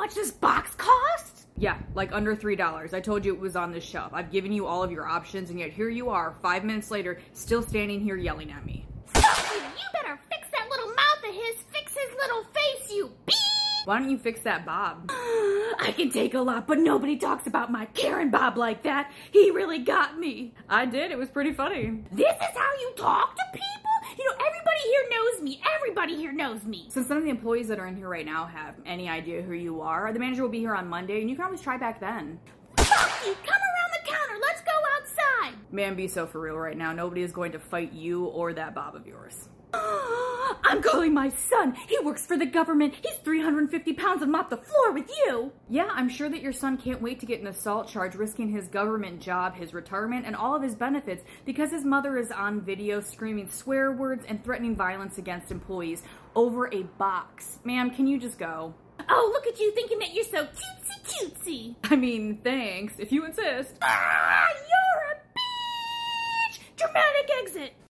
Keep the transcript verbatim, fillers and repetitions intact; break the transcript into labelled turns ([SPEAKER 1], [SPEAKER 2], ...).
[SPEAKER 1] much this box cost?
[SPEAKER 2] Yeah, like under three dollars. I told you it was on this shelf. I've given you all of your options, and yet here you are, five minutes later, still standing here yelling at me.
[SPEAKER 1] Fuck you! You better fix that little mouth of his! Fix his little face, you beep!
[SPEAKER 2] Why don't you fix that bob?
[SPEAKER 1] I can take a lot, but nobody talks about my Karen Bob like that. He really got me.
[SPEAKER 2] I did. It was pretty funny.
[SPEAKER 1] This is how you talk to people? You know, everybody here knows me. Everybody here knows me.
[SPEAKER 2] Since none of the employees that are in here right now have any idea who you are, the manager will be here on Monday, and you can always try back then.
[SPEAKER 1] Fuck you! Come around the counter. Let's go outside.
[SPEAKER 2] Man, be so for real right now. Nobody is going to fight you or that bob of yours.
[SPEAKER 1] I'm calling my son. He works for the government. He's three hundred fifty pounds and mop the floor with you.
[SPEAKER 2] Yeah, I'm sure that your son can't wait to get an assault charge, risking his government job, his retirement, and all of his benefits because his mother is on video screaming swear words and threatening violence against employees over a box. Ma'am, can you just go?
[SPEAKER 1] Oh, look at you thinking that you're so cutesy cutesy.
[SPEAKER 2] I mean, thanks, if you insist.
[SPEAKER 1] Ah, you're a bitch! Dramatic exit.